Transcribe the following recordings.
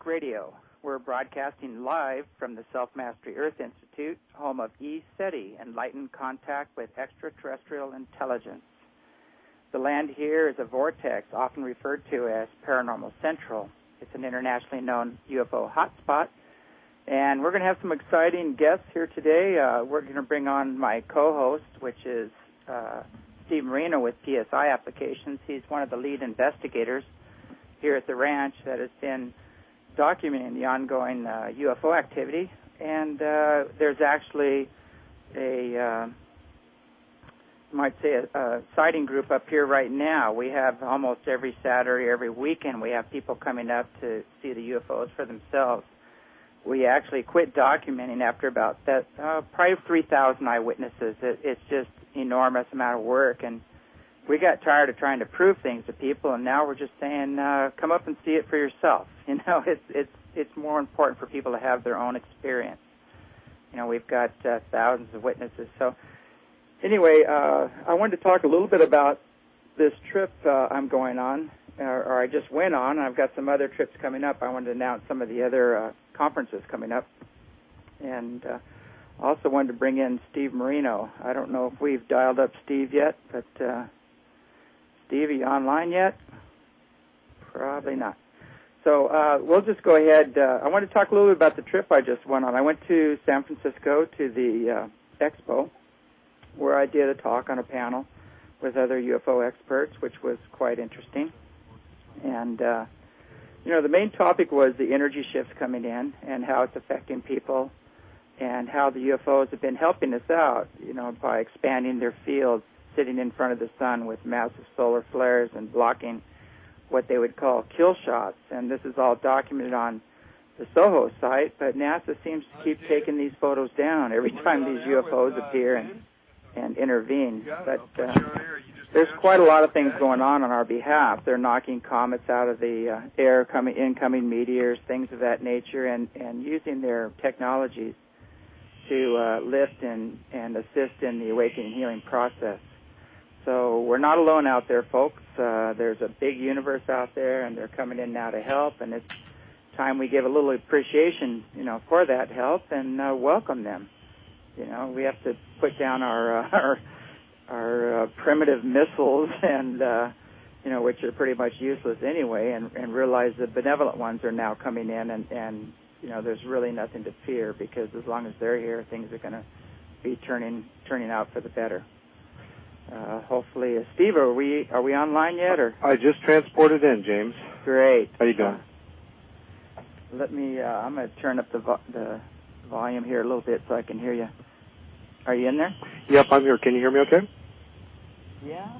Radio. We're broadcasting live from the Self-Mastery Earth Institute, home of ECETI, Enlightened Contact with Extraterrestrial Intelligence. The land here is a vortex, often referred to as Paranormal Central. It's an internationally known UFO hotspot, and we're going to have some exciting guests here today. We're going to bring on my co-host, which is Steve Marino with PSI Applications. He's one of the lead investigators here at the ranch that has been documenting the ongoing UFO activity. And there's actually a sighting group up here right now. We have almost every Saturday, every weekend, we have people coming up to see the UFOs for themselves. We actually quit documenting after about probably 3,000 eyewitnesses. It's just enormous amount of work, and we got tired of trying to prove things to people, and now we're just saying, come up and see it for yourself. You know, it's more important for people to have their own experience. You know, we've got thousands of witnesses. So anyway, I wanted to talk a little bit about this trip I'm going on, or I just went on, and I've got some other trips coming up. I wanted to announce some of the other conferences coming up, and also wanted to bring in Steve Marino. I don't know if we've dialed up Steve yet, but Steve, are you online yet? Probably not. So we'll just go ahead. I want to talk a little bit about the trip I just went on. I went to San Francisco to the expo, where I did a talk on a panel with other UFO experts, which was quite interesting. And, you know, the main topic was the energy shifts coming in and how it's affecting people and how the UFOs have been helping us out, you know, by expanding their fields, sitting in front of the sun with massive solar flares and blocking what they would call kill shots. And this is all documented on the SOHO site, but NASA seems to keep taking these photos down every time these UFOs appear and intervene. But there's quite a lot of things going on our behalf. They're knocking comets out of the air, incoming meteors, things of that nature, and using their technologies to lift and assist in the awakening healing process. So we're not alone out there, folks. There's a big universe out there, and they're coming in now to help, and it's time we give a little appreciation, you know, for that help and welcome them. You know, we have to put down our primitive missiles and, you know, which are pretty much useless anyway, and realize the benevolent ones are now coming in, and you know, there's really nothing to fear, because as long as they're here, things are going to be turning out for the better. Hopefully, Steve, are we online yet? Or I just transported in, James. Great. How you doing? Let me. I'm going to turn up the volume here a little bit so I can hear you. Are you in there? Yep, I'm here. Can you hear me okay? Yeah.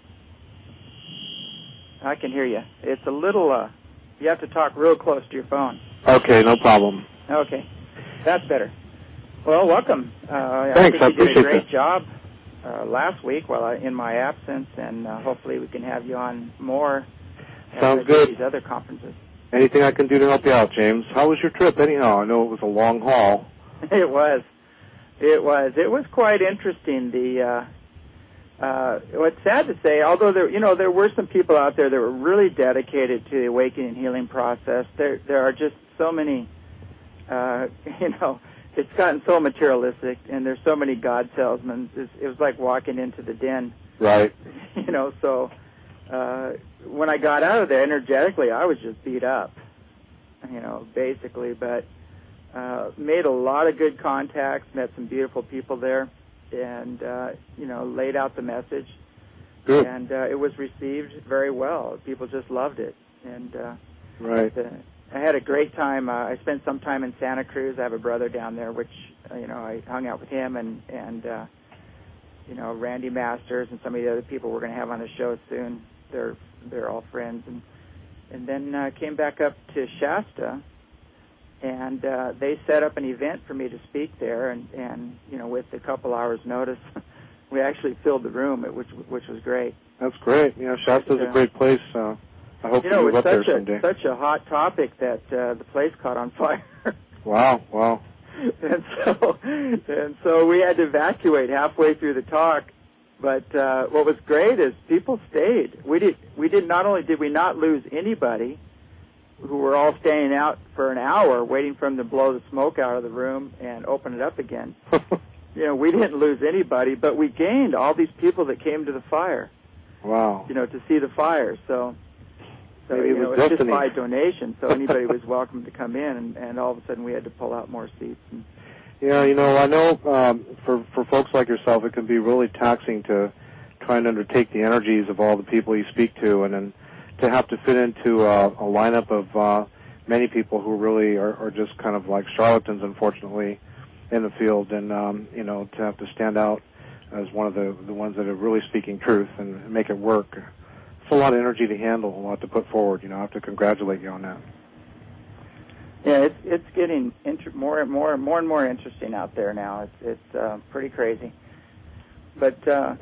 I can hear you. It's a little. You have to talk real close to your phone. Okay, no problem. Okay, that's better. Well, welcome. Thanks, I I think you did a appreciate great that. job last week in my absence, and hopefully we can have you on more. Sounds good. These other conferences. Anything I can do to help you out, James? How was your trip anyhow? I know it was a long haul. It was. It was quite interesting. What's sad to say, although there were some people out there that were really dedicated to the awakening and healing process. There are just so many, it's gotten so materialistic, and there's so many God salesmen. It was like walking into the den. Right. You know, so when I got out of there energetically, I was just beat up, you know, basically, but made a lot of good contacts, met some beautiful people there, and, laid out the message. Good. And it was received very well. People just loved it. And right. I had a great time. I spent some time in Santa Cruz. I have a brother down there, which, I hung out with him and Randy Masters and some of the other people we're going to have on the show soon. They're all friends. And then came back up to Shasta, and they set up an event for me to speak there, and with a couple hours' notice, we actually filled the room, which was great. That's great. Shasta's a great place. I hope you move up there someday. It's such a hot topic that the place caught on fire. Wow. And so we had to evacuate halfway through the talk. But what was great is people stayed. We did not only did we not lose anybody, who were all staying out for an hour waiting for them to blow the smoke out of the room and open it up again. We didn't lose anybody, but we gained all these people that came to the fire. Wow. To see the fire. So it's just by donation, so anybody was welcome to come in, and all of a sudden we had to pull out more seats. Yeah, I know for folks like yourself, it can be really taxing to try and undertake the energies of all the people you speak to, and then to have to fit into a lineup of many people who really are just kind of like charlatans, unfortunately, in the field, and to have to stand out as one of the ones that are really speaking truth and make it work. It's a lot of energy to handle, a lot to put forward. I have to congratulate you on that. Yeah, it's getting more and more interesting out there now. It's pretty crazy. But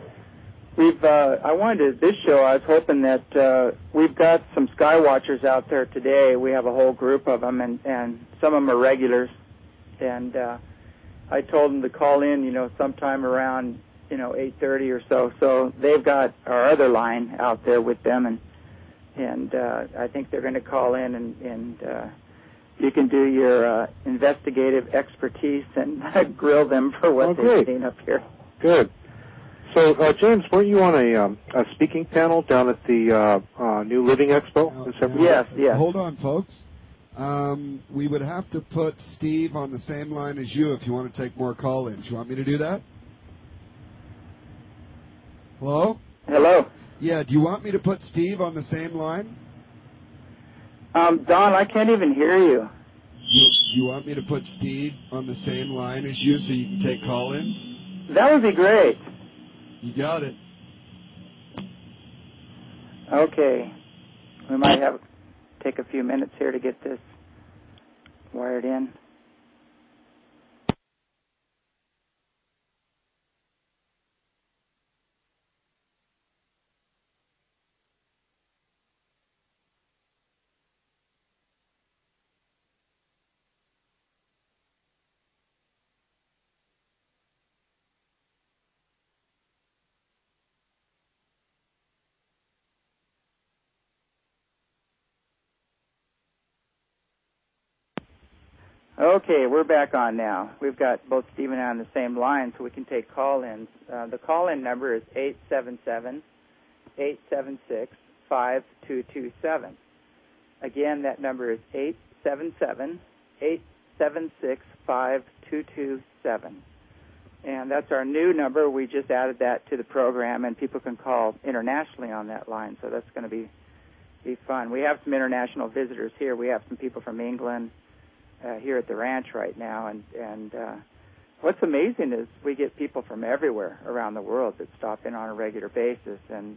I wanted this show. I was hoping that we've got some Sky Watchers out there today. We have a whole group of them, and some of them are regulars. And I told them to call in, sometime around 8:30 or so. So they've got our other line out there with them, and I think they're going to call in, and you can do your investigative expertise and grill them for what they've seen up here. Good. So, James, weren't you on a speaking panel down at the New Living Expo? Yes. Hold on, folks. We would have to put Steve on the same line as you if you want to take more call-ins. You want me to do that? Hello? Hello. Yeah, do you want me to put Steve on the same line? Don, I can't even hear you. You want me to put Steve on the same line as you so you can take call-ins? That would be great. You got it. Okay. We might take a few minutes here to get this wired in. Okay, we're back on now. We've got both Steve and I on the same line, so we can take call-ins. The call-in number is 877-876-5227. Again, that number is 877-876-5227. And that's our new number. We just added that to the program, and people can call internationally on that line, so that's going to be fun. We have some international visitors here. We have some people from England, here at the ranch right now, and what's amazing is we get people from everywhere around the world that stop in on a regular basis, and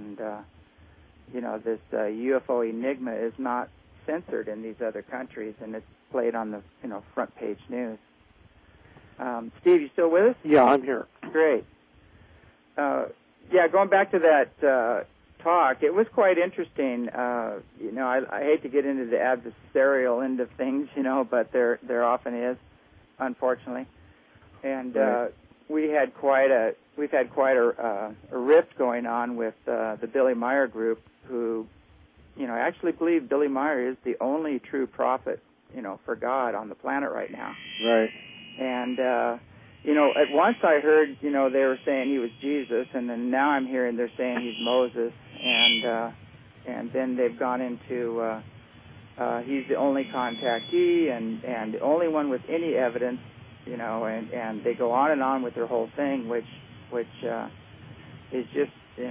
this UFO enigma is not censored in these other countries, and it's played on the front page news. Steve, you still with us? Yeah, I'm here. Great. Going back to that talk, it was quite interesting. I hate to get into the adversarial end of things, but there often is, unfortunately. And right. we've had quite a rift going on with the Billy Meier group, who, actually believe Billy Meier is the only true prophet, for God on the planet right now. Right. And at once I heard, they were saying he was Jesus, and then now I'm hearing they're saying he's Moses, and then they've gone into he's the only contactee and the only one with any evidence, and they go on and on with their whole thing, which is just,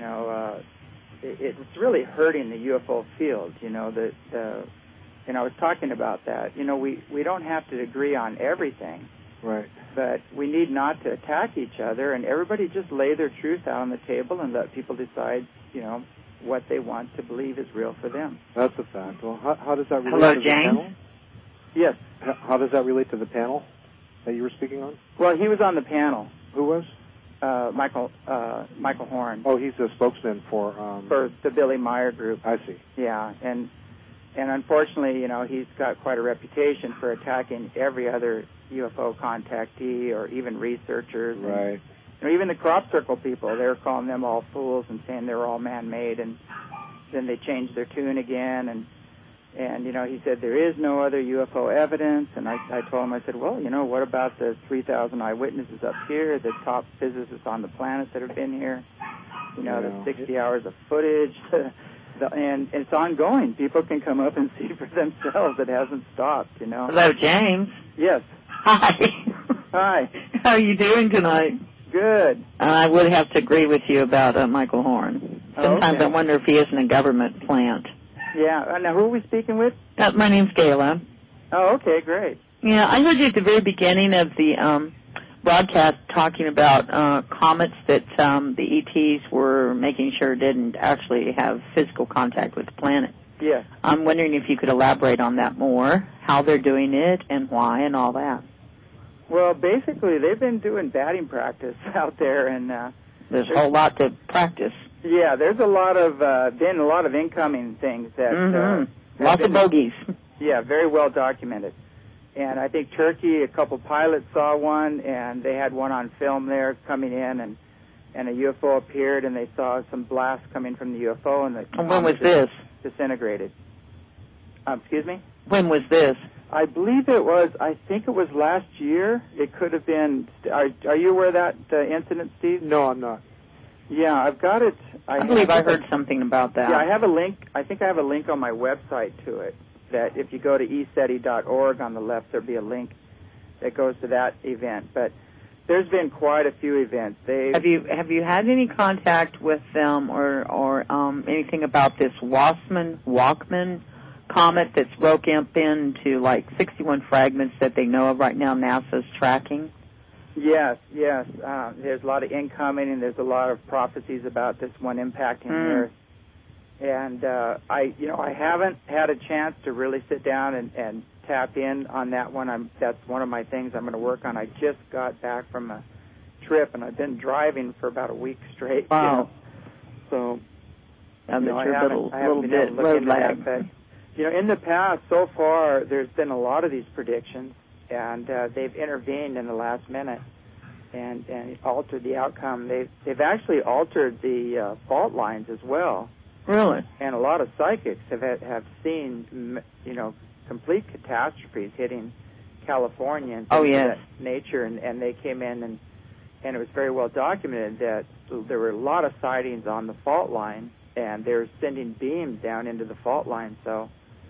it's really hurting the UFO field, and I was talking about that. We don't have to agree on everything. Right. But we need not to attack each other, and everybody just lay their truth out on the table and let people decide, what they want to believe is real for them. That's a fact. Well, how does that relate to James? the panel? Yes. How does that relate to the panel that you were speaking on? Well, he was on the panel. Who was? Michael Horn. Oh, he's the spokesman for the Billy Meier group. I see. Yeah, and unfortunately, he's got quite a reputation for attacking every other UFO contactee or even researchers. Right. And even the crop circle people, they were calling them all fools and saying they were all man-made, and then they changed their tune again, And, he said, there is no other UFO evidence. And I told him, I said, well, what about the 3,000 eyewitnesses up here, the top physicists on the planet that have been here, the 60 hours of footage, and it's ongoing. People can come up and see for themselves. It hasn't stopped, Hello, James. Yes. Hi. Hi. How are you doing tonight? Good. I would have to agree with you about Michael Horn. Sometimes I wonder if he isn't a government plant. Yeah. Now, who are we speaking with? My name's Gayla. Oh, okay, great. Yeah, I heard you at the very beginning of the broadcast talking about comets that the ETs were making sure didn't actually have physical contact with the planet. Yes. I'm wondering if you could elaborate on that more, how they're doing it and why and all that. Well, basically, they've been doing batting practice out there, and there's a whole lot to practice. Yeah, there's been a lot of incoming things that lots of bogeys. Yeah, very well documented. And I think Turkey, a couple pilots saw one, and they had one on film there coming in, and a UFO appeared, and they saw some blast coming from the UFO, and when was this? Disintegrated. Excuse me? When was this? I believe I think it was last year. It could have been. Are you aware of that incident, Steve? No, I'm not. Yeah, I've got it. I believe I heard something about that. Yeah, I have a link. I think I have a link on my website to it. That if you go to eseti.org on the left, there'll be a link that goes to that event. But there's been quite a few events. Have you had any contact with them or anything about this Walkman comet that's broke up into like 61 fragments that they know of right now NASA's tracking? Yes. There's a lot of incoming, and there's a lot of prophecies about this one impacting the Earth. And I haven't had a chance to really sit down and tap in on that one. That's one of my things I'm going to work on. I just got back from a trip, and I've been driving for about a week straight. Wow. So, I haven't been able to look into that. But, in the past, so far, there's been a lot of these predictions, and they've intervened in the last minute and altered the outcome. They've actually altered the fault lines as well. Really? And a lot of psychics have seen, complete catastrophes hitting California and things of that nature, and they came in and it was very well documented that there were a lot of sightings on the fault line, and they're sending beams down into the fault line. So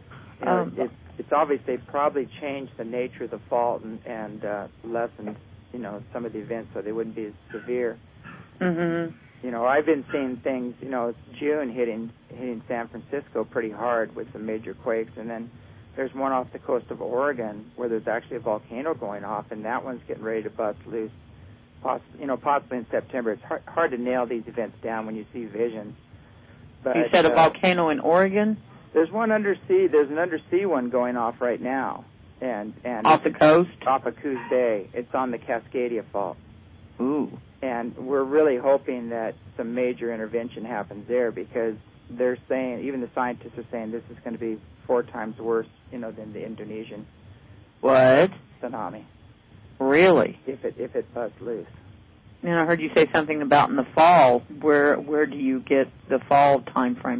it's obvious they probably changed the nature of the fault and lessened, some of the events so they wouldn't be as severe. Mm-hmm. I've been seeing things, it's June hitting San Francisco pretty hard with some major quakes, and then there's one off the coast of Oregon where there's actually a volcano going off, and that one's getting ready to bust loose, possibly in September. It's hard to nail these events down when you see visions. But, you said a volcano in Oregon? There's one undersea. There's an undersea one going off right now, and off the coast, off of Coos Bay. It's on the Cascadia Fault. Ooh. And we're really hoping that some major intervention happens there, because they're saying, even the scientists are saying, this is going to be 4 times worse, than the Indonesian tsunami. Really? If it busts loose. And I heard you say something about in the fall. Where do you get the fall time frame?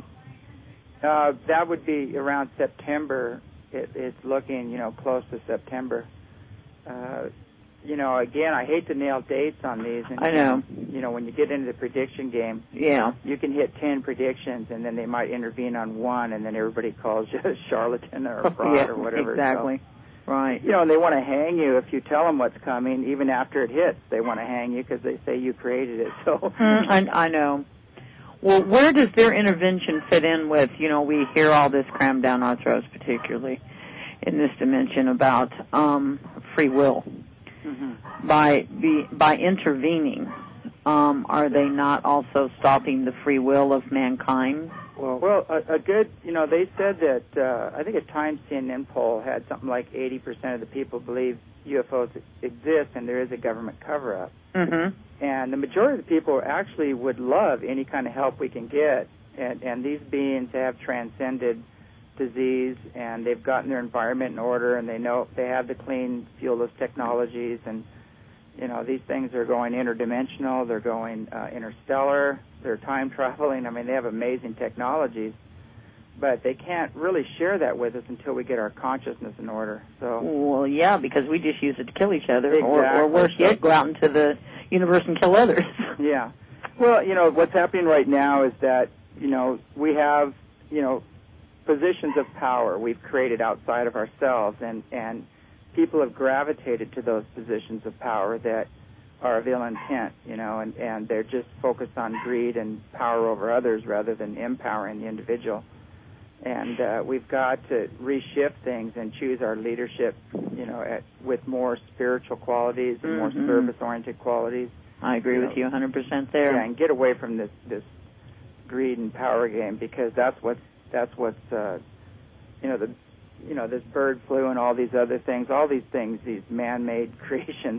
That would be around September. It's looking, close to September. Again, I hate to nail dates on these. And, I know. When you get into the prediction game, you can hit 10 predictions, and then they might intervene on one, and then everybody calls you a charlatan or a fraud or whatever. Exactly. So, right. And they want to hang you if you tell them what's coming, even after it hits. They want to hang you because they say you created it. So I know. Well, where does their intervention fit in with, we hear all this crammed down our throats, particularly in this dimension about free will. Mm-hmm. By intervening, are they not also stopping the free will of mankind? Well, a good, they said that, I think a Times CNN poll had something like 80% of the people believe UFOs exist and there is a government cover-up. Mm-hmm. And the majority of the people actually would love any kind of help we can get. And these beings have transcended disease, and they've gotten their environment in order, and they know they have the clean, fuelless technologies, and these things are going interdimensional, they're going interstellar, they're time traveling. I mean, they have amazing technologies. but they can't really share that with us until we get our consciousness in order. So, well, yeah, because we just use it to kill each other, exactly. or worse yet, go out into the universe and kill others. Yeah. Well, what's happening right now is that, we have, positions of power we've created outside of ourselves, and people have gravitated to those positions of power that are of ill intent, and they're just focused on greed and power over others rather than empowering the individual. And we've got to reshift things and choose our leadership, with more spiritual qualities and more service-oriented qualities. I agree with you 100% there. Yeah, and get away from this greed and power game, because that's what's this bird flu and all these other things, these man-made creations,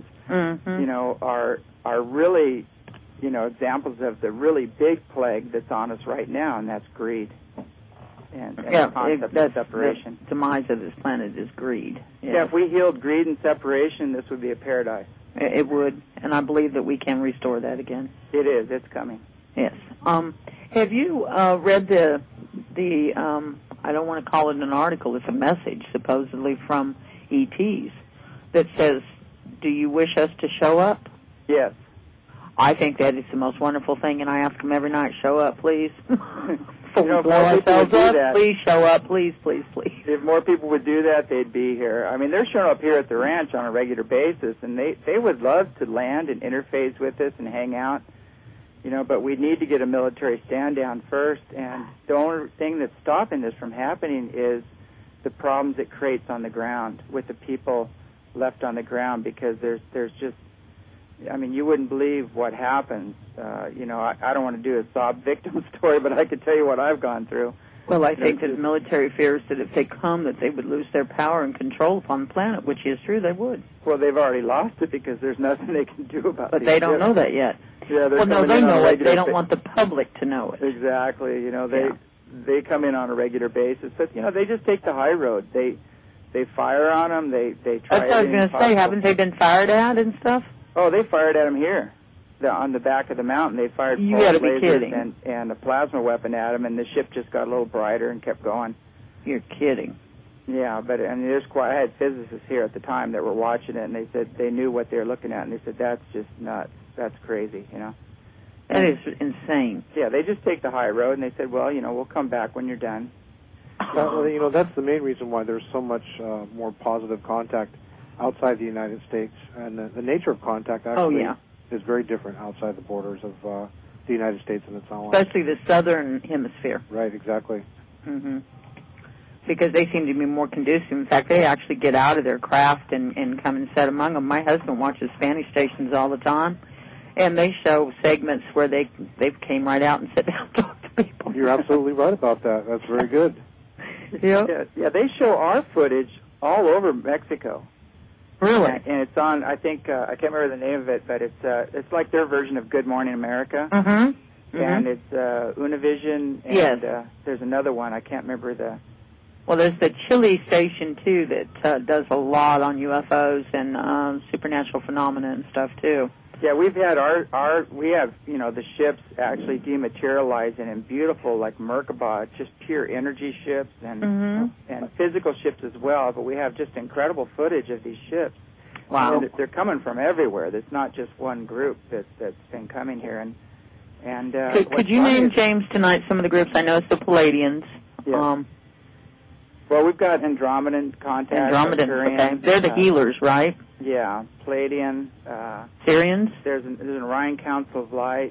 are really, examples of the really big plague that's on us right now, and that's greed. And the concept of separation. The demise of this planet is greed. Yes. Yeah, if we healed greed and separation, this would be a paradise. It would, and I believe that we can restore that again. It is. It's coming. Yes. Have you read the I don't want to call it an article, it's a message, supposedly from ETs, that says, do you wish us to show up? Yes. I think that is the most wonderful thing, and I ask them every night, show up, please. Before we blow ourselves up, please show up, please, please, please. If more people would do that, they'd be here. I mean, they're showing up here at the ranch on a regular basis, and they would love to land and interface with us and hang out, but we need to get a military stand down first, and the only thing that's stopping this from happening is the problems it creates on the ground with the people left on the ground, because there's just, you wouldn't believe what happens. I don't want to do a sob victim story, but I could tell you what I've gone through. Well, I think that the military fears that if they come, that they would lose their power and control upon the planet, which is true, they would. Well, they've already lost it because there's nothing they can do about it. But they don't know that yet. Yeah, well, no, they know it. They don't want the public to know it. Exactly. They come in on a regular basis, but they just take the high road. They fire on them. They try. That's what I was going to say. Haven't they been fired at and stuff? Oh, they fired at them here, on the back of the mountain. They fired you gotta be kidding. And a plasma weapon at them, and the ship just got a little brighter and kept going. You're kidding. Yeah, but I had physicists here at the time that were watching it, and they said they knew what they were looking at, and they said, that's just nuts. That's crazy, That is insane. Yeah, they just take the high road, and they said, well, we'll come back when you're done. Well, that's the main reason why there's so much more positive contact outside the United States, and the nature of contact actually is very different outside the borders of the United States and its allies. Especially the southern hemisphere. Right, exactly. Mm-hmm. Because they seem to be more conducive. In fact, they actually get out of their craft and come and sit among them. My husband watches Spanish stations all the time, and they show segments where they came right out and sat down and talked to people. You're absolutely right about that. That's very good. Yeah, they show our footage all over Mexico. Really? And it's on, I think, I can't remember the name of it, but it's like their version of Good Morning America. Mm-hmm. And it's Univision, and there's another one, I can't remember the... Well, there's the Chile station, too, that does a lot on UFOs and supernatural phenomena and stuff, too. Yeah, we've had we have, the ships actually dematerializing in beautiful, like Merkabah, just pure energy ships and physical ships as well, but we have just incredible footage of these ships. Wow. And they're coming from everywhere. There's not just one group that's been coming here. And could you name, James, tonight some of the groups? I know it's the Palladians. Yeah. Well, we've got Andromedan contact. Andromedan, okay. They're the healers, right? Yeah, Palladian. Syrians? There's an Orion Council of Light.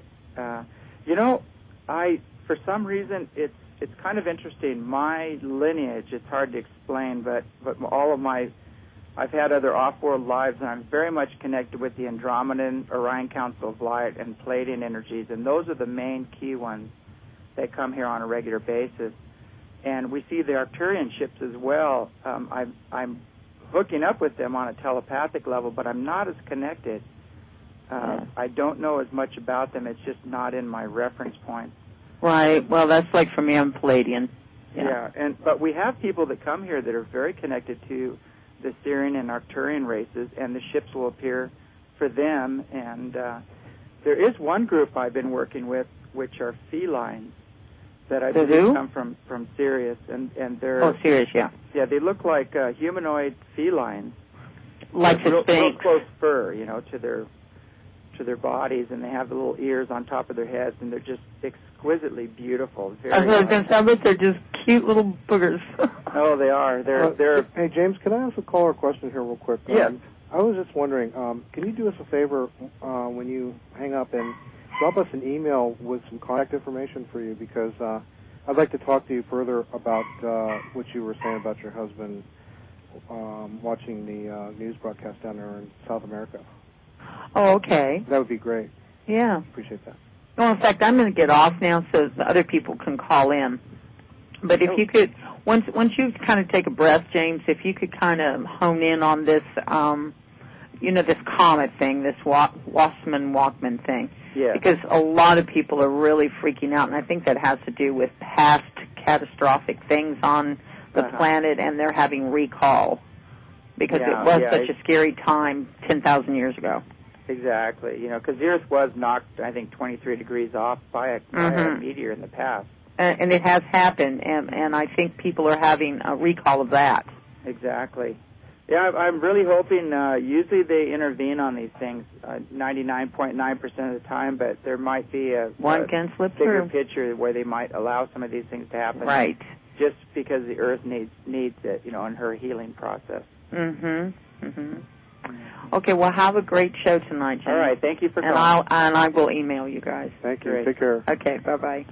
For some reason, it's kind of interesting. My lineage, it's hard to explain, but all of I've had other off-world lives, and I'm very much connected with the Andromedan, Orion Council of Light, and Palladian energies, and those are the main key ones that come here on a regular basis. And we see the Arcturian ships as well. I'm hooking up with them on a telepathic level, but I'm not as connected. I don't know as much about them. It's just not in my reference points. Right. Well, that's like for me, I'm Palladian. Yeah. But we have people that come here that are very connected to the Syrian and Arcturian races, and the ships will appear for them. And there is one group I've been working with, which are felines. that I believe come from Sirius, and they're Sirius, yeah. Yeah, they look like humanoid felines, like the Sphinx. Real close fur, to their bodies, and they have the little ears on top of their heads, and they're just exquisitely beautiful. I was going to say, but they're just cute little boogers. Oh, they are. They're. Hey, James, can I ask a caller question here real quick? Yes. I was just wondering, can you do us a favor when you hang up and drop us an email with some contact information for you, because I'd like to talk to you further about what you were saying about your husband watching the news broadcast down there in South America. Oh, okay. That would be great. Yeah. Appreciate that. Well, in fact, I'm going to get off now so the other people can call in. But if you could, once you kind of take a breath, James, if you could kind of hone in on this, this comet thing, this Wassermann-Walkman thing. Yeah. Because a lot of people are really freaking out, and I think that has to do with past catastrophic things on the planet, and they're having recall because it was such a scary time 10,000 years ago. Exactly. Because the Earth was knocked, I think, 23 degrees off by a meteor in the past. And it has happened, and I think people are having a recall of that. Exactly. Yeah, I'm really hoping, usually they intervene on these things 99.9% of the time, but there might be a bigger picture where they might allow some of these things to happen. Right. Just because the Earth needs it, in her healing process. Okay, well, have a great show tonight, Jim. All right, thank you for calling. And I will email you guys. Thank you. Great. Take care. Okay, bye-bye.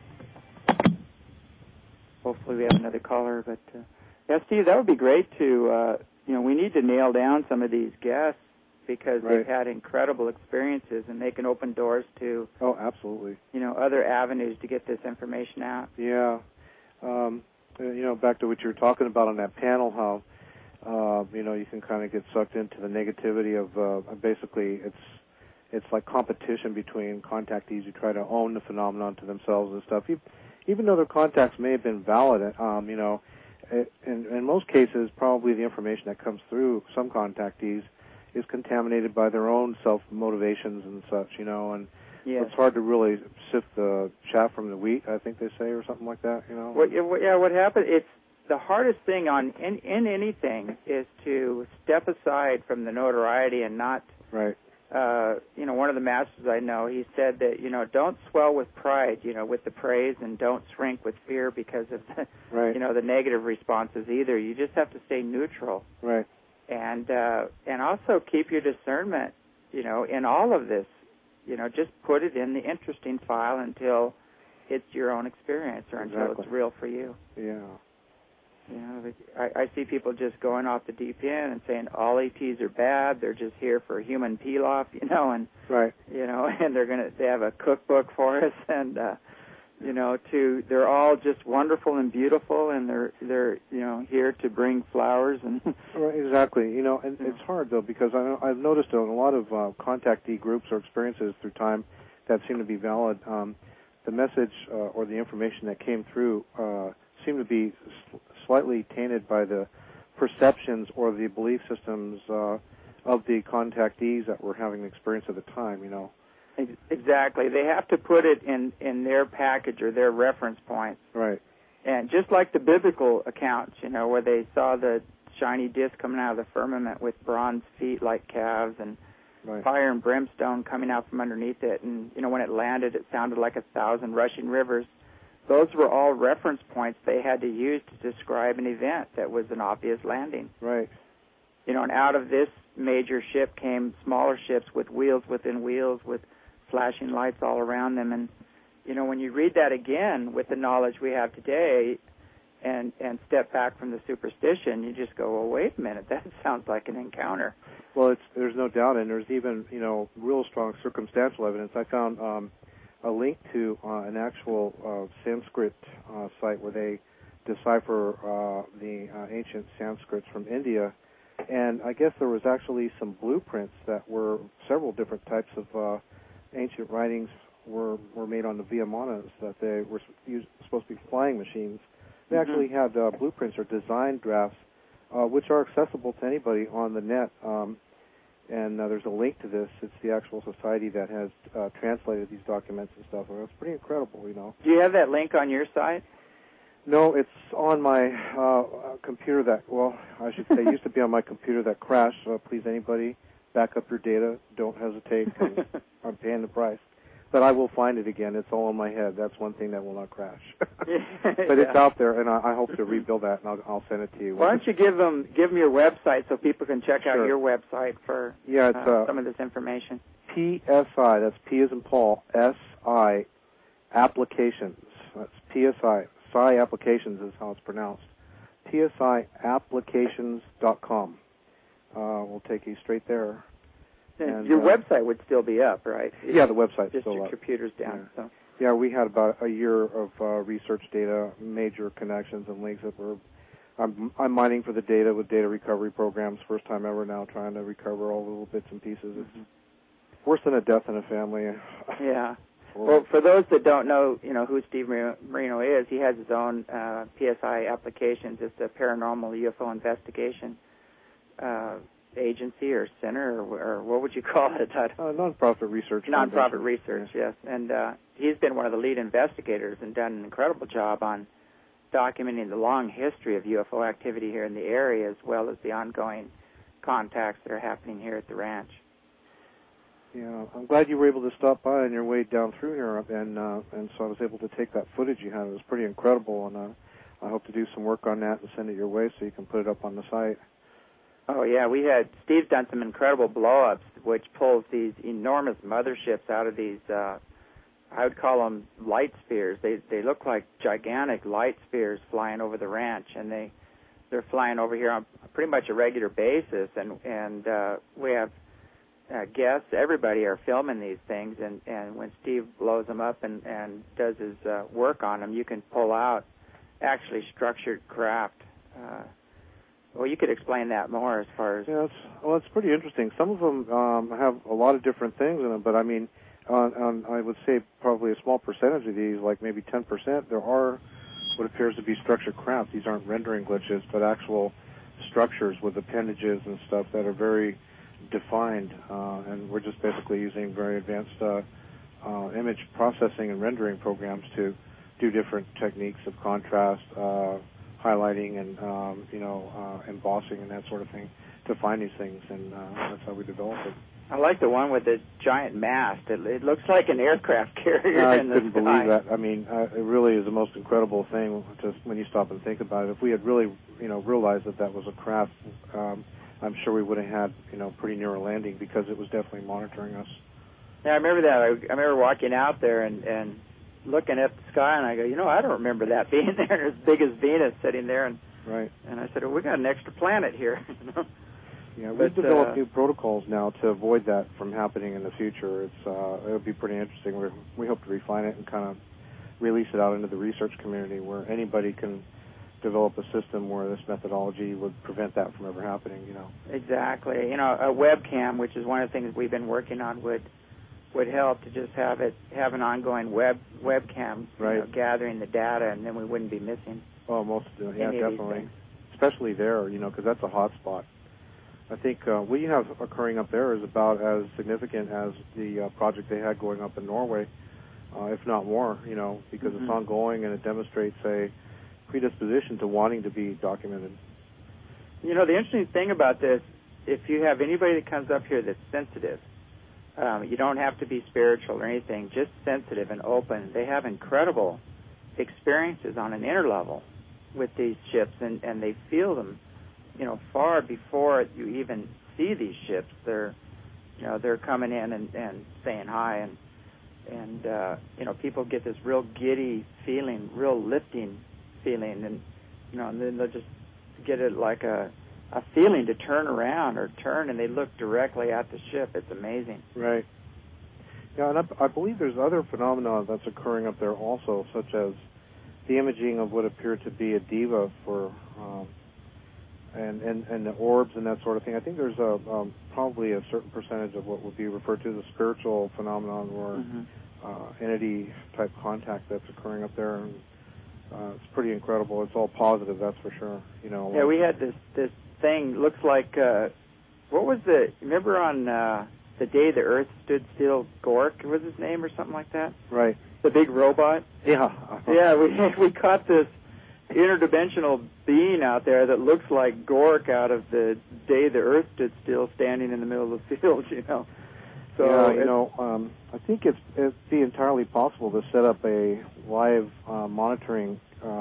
Hopefully we have another caller, but Steve, that would be great to, we need to nail down some of these guests because they've had incredible experiences, and they can open doors to absolutely, other avenues to get this information out. Yeah. Back to what you were talking about on that panel, how you can kind of get sucked into the negativity of basically it's like competition between contactees who try to own the phenomenon to themselves and stuff. Even though their contacts may have been valid, in most cases, probably the information that comes through some contactees is contaminated by their own self-motivations and such, and it's hard to really sift the chaff from the wheat, I think they say, or something like that, What happened, it's the hardest thing in anything is to step aside from the notoriety and not... Right. One of the masters I know, he said that, don't swell with pride, with the praise, and don't shrink with fear because of the, the negative responses either. You just have to stay neutral. Right. And also keep your discernment, in all of this. Just put it in the interesting file until it's your own experience or until it's real for you. Yeah. I see people just going off the deep end and saying all ETs are bad. They're just here for human peel-off, and and they have a cookbook for us, and they're all just wonderful and beautiful, and they're here to bring flowers and. Right, exactly. And it's hard though because I've noticed in a lot of contactee groups or experiences through time that seem to be valid. The message or the information that came through seemed to be slightly tainted by the perceptions or the belief systems of the contactees that were having the experience at the time, Exactly. They have to put it in their package or their reference point. Right. And just like the biblical accounts, where they saw the shiny disc coming out of the firmament with bronze feet like calves and fire and brimstone coming out from underneath it. And, when it landed, it sounded like 1,000 rushing rivers. Those were all reference points they had to use to describe an event that was an obvious landing. Right. And out of this major ship came smaller ships with wheels within wheels with flashing lights all around them. And, when you read that again with the knowledge we have today and step back from the superstition, you just go, well, wait a minute, that sounds like an encounter. Well, there's no doubt, and there's even, real strong circumstantial evidence. I found a link to an actual Sanskrit site where they decipher the ancient Sanskrits from India, and I guess there was actually some blueprints that were several different types of ancient writings were made on the Viyamanas, that they were supposed to be flying machines. They actually had blueprints or design drafts, which are accessible to anybody on the net. And there's a link to this. It's the actual society that has translated these documents and stuff. And it's pretty incredible, you know. Do you have that link on your site? No, it's on my computer that, well, I should say, it used to be on my computer that crashed. So please, anybody, back up your data. Don't hesitate. I'm paying the price. But I will find it again. It's all in my head. That's one thing that will not crash. But it's out there, and I hope to rebuild that, and I'll send it to you. Why don't you give them your website so people can check out your website for some of this information? PSI, that's P as in Paul, S-I, applications. That's PSI. PSI Applications is how it's pronounced. PSIapplications.com. We'll take you straight there. And your website would still be up, right? Yeah, the website's just still your up. computer's down. Yeah. So. Yeah, we had about a year of research data, major connections and links that were. I'm mining for the data with data recovery programs. First time ever now, trying to recover all the little bits and pieces. It's worse than a death in a family. Yeah. Well, for those that don't know, who Steve Marino is, he has his own PSI Applications. It's a paranormal UFO investigation agency or center, or what would you call it? Nonprofit research. Nonprofit research, yes. And he's been one of the lead investigators and done an incredible job on documenting the long history of UFO activity here in the area, as well as the ongoing contacts that are happening here at the ranch. Yeah, I'm glad you were able to stop by on your way down through here, and so I was able to take that footage you had. It was pretty incredible, and I hope to do some work on that and send it your way so you can put it up on the site. Oh, yeah, Steve's done some incredible blow-ups, which pulls these enormous motherships out of these, I would call them light spheres. They look like gigantic light spheres flying over the ranch, and they're flying over here on pretty much a regular basis, and we have guests, everybody are filming these things, and when Steve blows them up and does his work on them, you can pull out actually structured craft. Well, you could explain that more as far as... Yeah, it's pretty interesting. Some of them have a lot of different things in them, but I mean, I would say probably a small percentage of these, like maybe 10%, there are what appears to be structured craft. These aren't rendering glitches, but actual structures with appendages and stuff that are very defined, and we're just basically using very advanced image processing and rendering programs to do different techniques of contrast, highlighting, and embossing and that sort of thing to find these things, and that's how we develop it. I like the one with the giant mast. It looks like an aircraft carrier in the sky. I couldn't believe that. I mean, it really is the most incredible thing just when you stop and think about it. If we had really, realized that was a craft, I'm sure we would have had, pretty near a landing because it was definitely monitoring us. Yeah, I remember that. I remember walking out there and looking at the sky, and I go, I don't remember that being there, as big as Venus sitting there. And right. And I said, we got an extra planet here. Yeah, we've developed new protocols now to avoid that from happening in the future. It'll be pretty interesting. We hope to refine it and kind of release it out into the research community where anybody can develop a system where this methodology would prevent that from ever happening. Exactly. A webcam, which is one of the things we've been working on, would help to just have an ongoing webcam, right. Gathering the data, and then we wouldn't be missing. Oh, most of it, yeah, definitely. Especially there, because that's a hot spot. I think what you have occurring up there is about as significant as the project they had going up in Norway, if not more, because it's ongoing and it demonstrates a predisposition to wanting to be documented. The interesting thing about this, if you have anybody that comes up here that's sensitive, you don't have to be spiritual or anything, just sensitive and open. They have incredible experiences on an inner level with these ships, and they feel them, far before you even see these ships. They're coming in and saying hi, and people get this real giddy feeling, real lifting feeling, and then they'll just get it like a feeling to turn around or turn, and they look directly at the ship. It's amazing. Right. Yeah, and I believe there's other phenomena that's occurring up there also, such as the imaging of what appeared to be a diva for, and the orbs and that sort of thing. I think there's probably a certain percentage of what would be referred to as a spiritual phenomenon or entity-type contact that's occurring up there. And, it's pretty incredible. It's all positive, that's for sure. Yeah, we had this thing, looks like what was remember on the day the Earth stood still, Gork was his name or something like that? Right. The big robot? Yeah. Yeah, we caught this interdimensional being out there that looks like Gork out of the day the Earth stood still, standing in the middle of the field, you know. So yeah, I think it'd be entirely possible to set up a live monitoring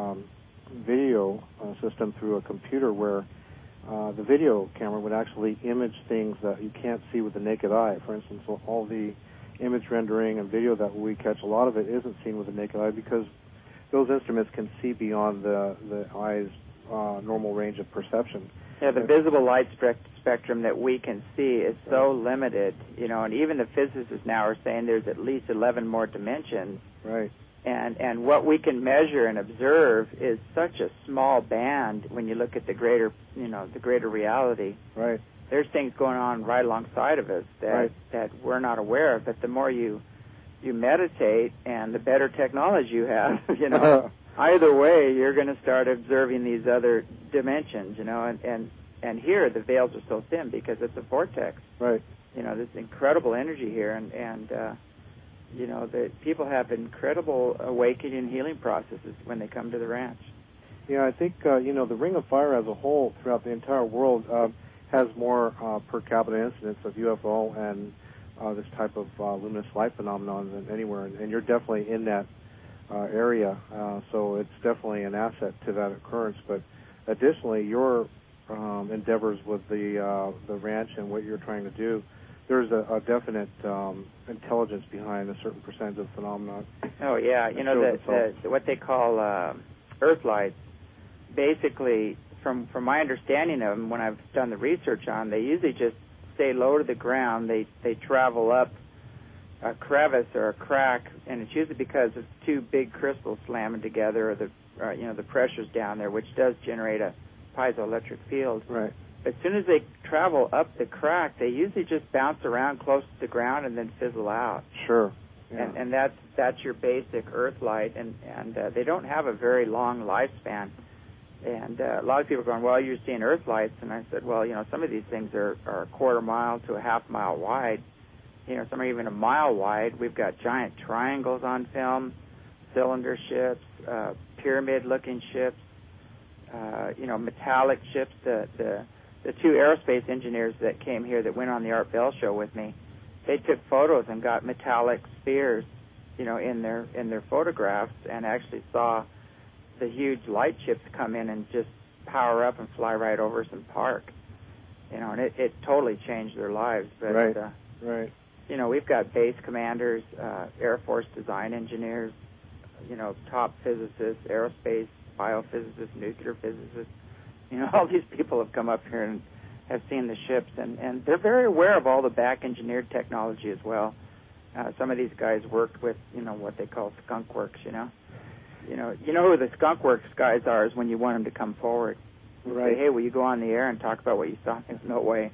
video system through a computer where the video camera would actually image things that you can't see with the naked eye. For instance, all the image rendering and video that we catch, a lot of it isn't seen with the naked eye because those instruments can see beyond the eye's normal range of perception. Yeah, the visible light spectrum that we can see is so limited, you know, and even the physicists now are saying there's at least 11 more dimensions. Right. And what we can measure and observe is such a small band when you look at the greater reality. Right. There's things going on right alongside of us that we're not aware of. But the more you meditate and the better technology you have, you know, either way, you're going to start observing these other dimensions, you know, and here the veils are so thin because it's a vortex. Right. You know, there's incredible energy here, and you know, the people have incredible awakening and healing processes when they come to the ranch. Yeah, I think, you know, the Ring of Fire as a whole throughout the entire world has more per capita incidence of UFO and this type of luminous light phenomenon than anywhere, and you're definitely in that area, so it's definitely an asset to that occurrence. But additionally, your endeavors with the ranch and what you're trying to do, there's a definite intelligence behind a certain percentage of the phenomenon. Oh, yeah. You know, what they call earth lights, basically, from my understanding of them, when I've done the research on, they usually just stay low to the ground. They travel up a crevice or a crack, and it's usually because of two big crystals slamming together, or the pressure's down there, which does generate a piezoelectric field. Right. As soon as they travel up the crack, they usually just bounce around close to the ground and then fizzle out. Sure. Yeah. And that's your basic earth light, and they don't have a very long lifespan. And a lot of people are going, well, you're seeing earth lights, and I said, well, you know, some of these things are a quarter mile to a half mile wide. You know, some are even a mile wide. We've got giant triangles on film, cylinder ships, pyramid-looking ships, you know, metallic ships. The two aerospace engineers that came here that went on the Art Bell show with me, they took photos and got metallic spheres, you know, in their photographs, and actually saw the huge light ships come in and just power up and fly right over some park. You know, and it totally changed their lives. But, right. Right. You know, we've got base commanders, Air Force design engineers, you know, top physicists, aerospace, biophysicists, nuclear physicists. You know, all these people have come up here and have seen the ships, and they're very aware of all the back-engineered technology as well. Some of these guys worked with, you know, what they call skunk works, you know. You know who the skunk works guys are is when you want them to come forward. Right. Say, hey, will you go on the air and talk about what you saw? No way.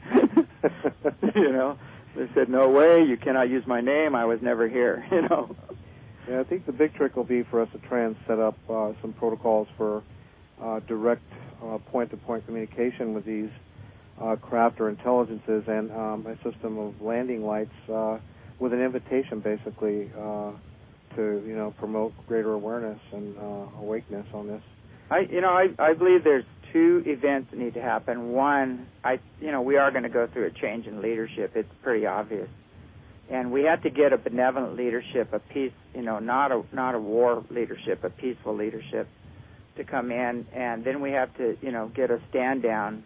You know, they said, no way, you cannot use my name, I was never here, you know. Yeah, I think the big trick will be for us to try and set up some protocols for direct point-to-point communication with these craft or intelligences, and a system of landing lights with an invitation, basically, to, you know, promote greater awareness and awakeness on this. I believe there's two events that need to happen. One, we are going to go through a change in leadership. It's pretty obvious. And we have to get a benevolent leadership, a peace, you know, not a war leadership, a peaceful leadership to come in, and then we have to, you know, get a stand-down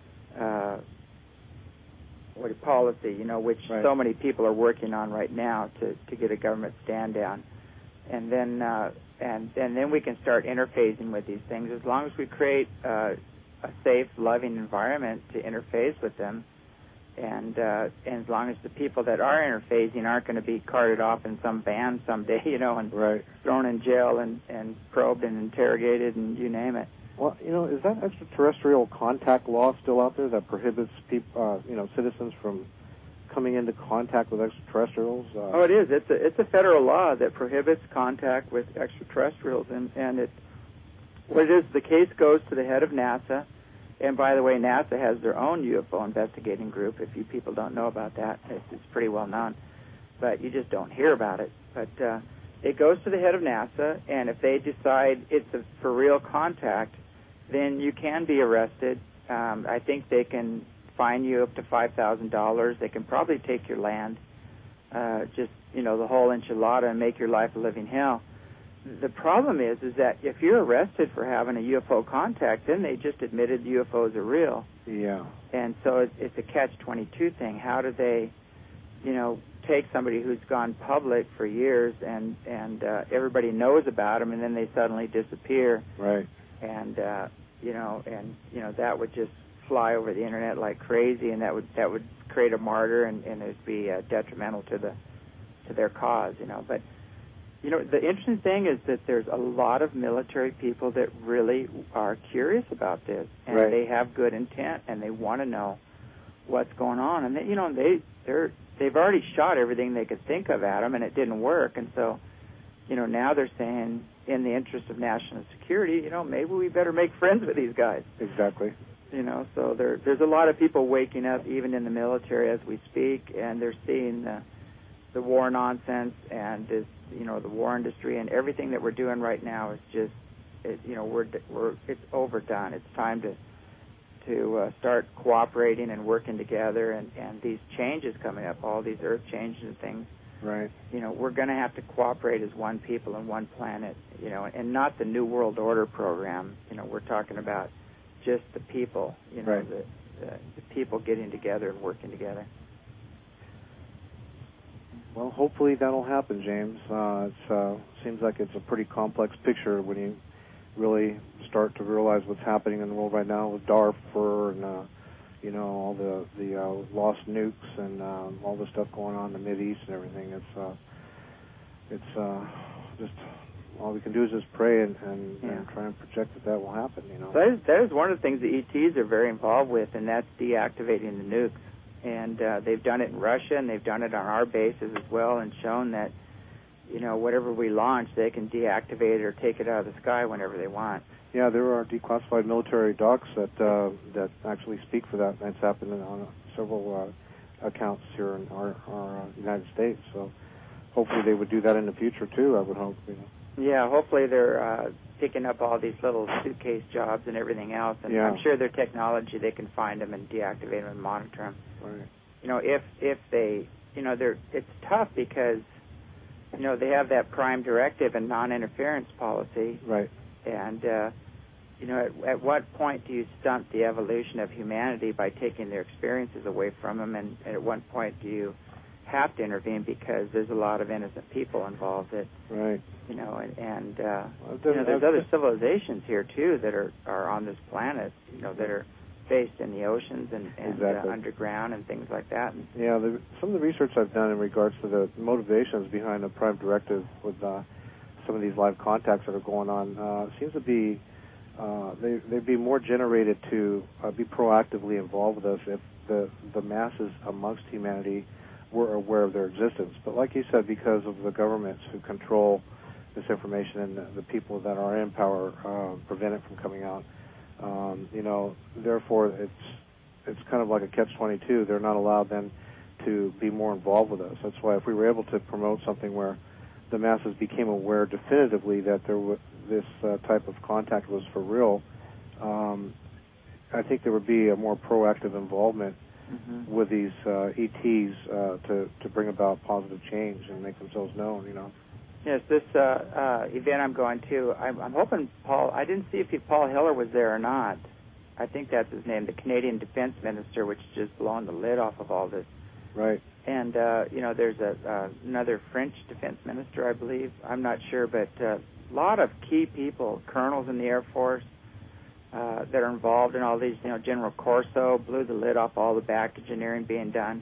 policy, you know, which right. so many people are working on right now to get a government stand-down, and then we can start interfacing with these things. As long as we create a safe, loving environment to interface with them, and as long as the people that are interfacing aren't going to be carted off in some van someday, you know, and right. thrown in jail and probed and interrogated and you name it. Well, you know, is that extraterrestrial contact law still out there that prohibits people, citizens from coming into contact with extraterrestrials? Oh, it is. It's a federal law that prohibits contact with extraterrestrials, and what it is, the case goes to the head of NASA, And by the way, NASA has their own UFO investigating group. If you people don't know about that, it's pretty well known, but you just don't hear about it. But it goes to the head of NASA, and if they decide it's a for real contact, then you can be arrested. I think they can fine you up to $5,000. They can probably take your land, just the whole enchilada, and make your life a living hell. The problem is that if you're arrested for having a UFO contact, then they just admitted the UFOs are real. Yeah. And so it's a catch-22 thing. How do they, take somebody who's gone public for years and everybody knows about them, and then they suddenly disappear? Right. And that would just fly over the internet like crazy, and that would create a martyr, and it'd be detrimental to their cause. But the interesting thing is that there's a lot of military people that really are curious about this, and right. they have good intent, and they want to know what's going on. And they've already shot everything they could think of at them, and it didn't work. And so, now they're saying, in the interest of national security, maybe we better make friends with these guys. Exactly. So there's a lot of people waking up, even in the military as we speak, and they're seeing the war nonsense and this, the war industry, and everything that we're doing right now is just, it's overdone. It's time to start cooperating and working together, and these changes coming up, all these earth changes and things. Right. We're going to have to cooperate as one people and one planet, and not the New World Order program. We're talking about just the people, right. the people getting together and working together. Well, hopefully that'll happen, James. It seems like it's a pretty complex picture when you really start to realize what's happening in the world right now with Darfur and all the lost nukes and all the stuff going on in the Mideast and everything. It's just all we can do is just pray and try and project that will happen. That is one of the things the ETs are very involved with, and that's deactivating the nukes. And they've done it in Russia, and they've done it on our bases as well, and shown that whatever we launch, they can deactivate it or take it out of the sky whenever they want. Yeah, there are declassified military docs that actually speak for that. That's happened on several accounts here in our United States. So hopefully they would do that in the future too. I would hope. Yeah, hopefully they're picking up all these little suitcase jobs and everything else, and yeah. I'm sure their technology, they can find them and deactivate them and monitor them. Right. If they, it's tough because, they have that prime directive and non-interference policy. Right. And, at what point do you stunt the evolution of humanity by taking their experiences away from them, and at what point do you have to intervene because there's a lot of innocent people involved that, right. There's other civilizations here too that are on this planet, that are based in the oceans and exactly. Underground and things like that. Yeah, some of the research I've done in regards to the motivations behind the prime directive with some of these live contacts that are going on seems to be they'd be more generated to be proactively involved with us if the masses amongst humanity were aware of their existence. But like you said, because of the governments who control this information and the people that are in power prevent it from coming out, therefore it's kind of like a catch-22. They're not allowed then to be more involved with us. That's why if we were able to promote something where the masses became aware definitively that this type of contact was for real, I think there would be a more proactive involvement mm-hmm. with these ETs to bring about positive change and make themselves known. Yes, this event I'm going to, I'm hoping Paul, I didn't see if Paul Hiller was there or not. I think that's his name, the Canadian Defense Minister, which is just blowing the lid off of all this. Right. And, there's another French Defense Minister, I believe. I'm not sure, but a lot of key people, colonels in the Air Force, that are involved in all these, General Corso blew the lid off all the back engineering being done.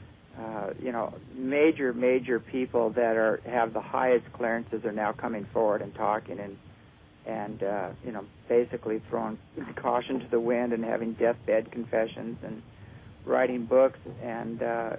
Major people that have the highest clearances are now coming forward and talking and basically throwing caution to the wind and having deathbed confessions and writing books and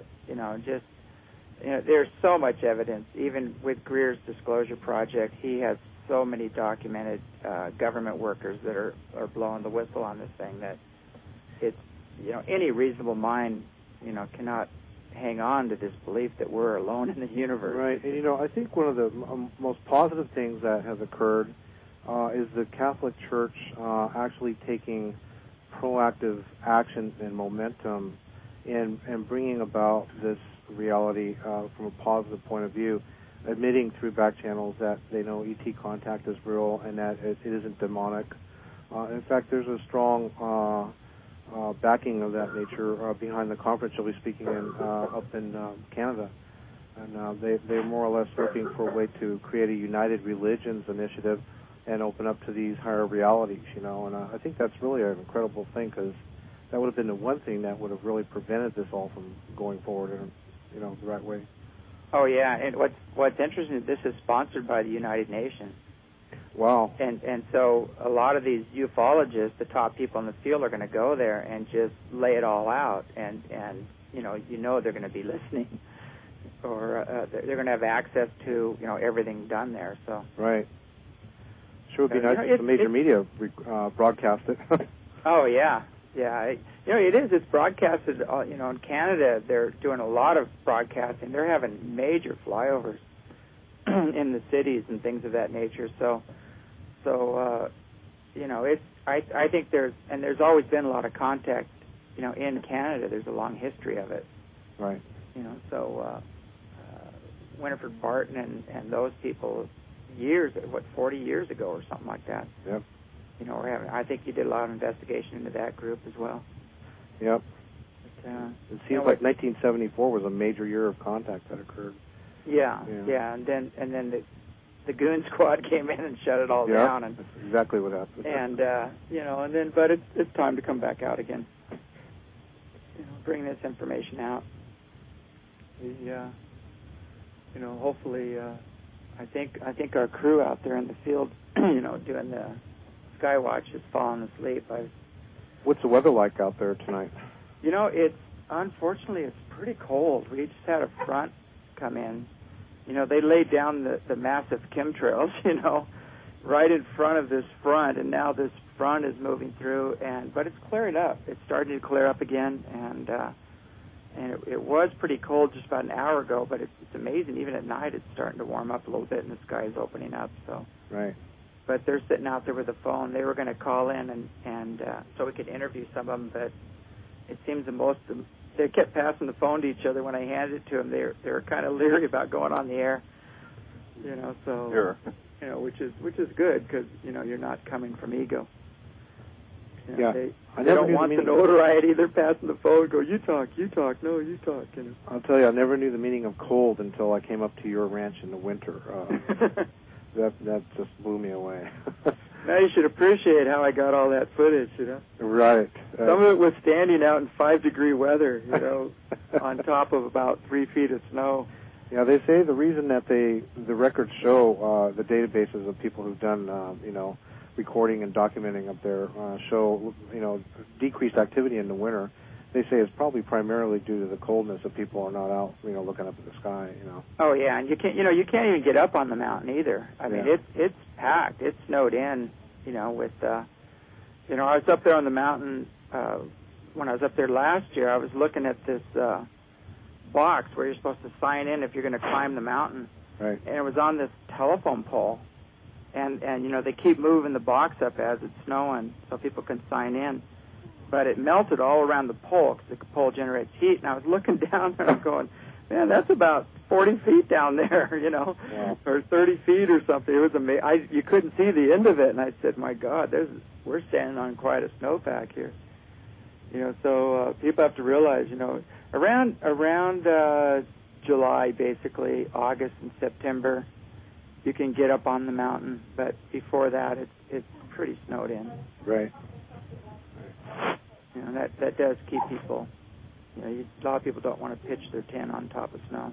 there's so much evidence. Even with Greer's Disclosure Project, he has so many documented government workers that are blowing the whistle on this thing that it's any reasonable mind cannot hang on to this belief that we're alone in the universe. Right, and I think one of the most positive things that has occurred is the Catholic Church actually taking proactive action and momentum in bringing about this reality from a positive point of view, admitting through back channels that they know ET contact is real and that it isn't demonic. In fact, there's a strong backing of that nature behind the conference you'll be speaking in up in Canada. And they're more or less looking for a way to create a United Religions initiative and open up to these higher realities, and I think that's really an incredible thing, because that would have been the one thing that would have really prevented this all from going forward in the right way. Oh yeah, and what's interesting is this is sponsored by the United Nations. Wow. And so a lot of these ufologists, the top people in the field, are going to go there and just lay it all out, and they're going to be listening, or they're going to have access to everything done there. So right. Sure, would be nice if the major media broadcast it. Oh yeah. It is. It's broadcasted. In Canada, they're doing a lot of broadcasting. They're having major flyovers in the cities and things of that nature. So it's. I think there's always been a lot of contact. In Canada, there's a long history of it. Right. So Winifred Barton and those people, 40 years ago or something like that. Yep. I think you did a lot of investigation into that group as well. Yep. But, it seems like 1974 was a major year of contact that occurred. Yeah, and then the Goon Squad came in and shut it all down. And that's exactly what happened. And but it's time to come back out again. Bring this information out. Hopefully, I think our crew out there in the field, doing the Skywatch is falling asleep. What's the weather like out there tonight? Unfortunately it's pretty cold. We just had a front come in. They laid down the massive chemtrails, right in front of this front, and now this front is moving through, but it's clearing up. It's starting to clear up again, and it was pretty cold just about an hour ago, but it's amazing. Even at night, it's starting to warm up a little bit, and the sky's opening up. So. Right. But they're sitting out there with a phone. They were going to call in and so we could interview some of them, but it seems that most of them, they kept passing the phone to each other when I handed it to them. They were kind of leery about going on the air, So sure. Which is good, because you're not coming from ego. Yeah. They don't want the notoriety. They're passing the phone. Go, you talk. No, you talk. I'll tell you, I never knew the meaning of cold until I came up to your ranch in the winter. That just blew me away. Now you should appreciate how I got all that footage, Right. Some of it was standing out in 5-degree weather, on top of about 3 feet of snow. Yeah, they say the reason that the records show the databases of people who've done, recording and documenting up there show, decreased activity in the winter. They say it's probably primarily due to the coldness that people are not out, looking up at the sky, Oh yeah, and you can't even get up on the mountain either. I mean, it's packed. It's snowed in, with, I was up there on the mountain when I was up there last year. I was looking at this box where you're supposed to sign in if you're going to climb the mountain. Right. And it was on this telephone pole, and they keep moving the box up as it's snowing so people can sign in. But it melted all around the pole because the pole generates heat. And I was looking down there and going, man, that's about 40 feet down there, Yeah. or 30 feet or something. It was amazing. You couldn't see the end of it. And I said, my God, we're standing on quite a snowpack here. So people have to realize, around July, basically, August and September, you can get up on the mountain. But before that, it's pretty snowed in. Right. That does keep people. A lot of people don't want to pitch their tent on top of snow.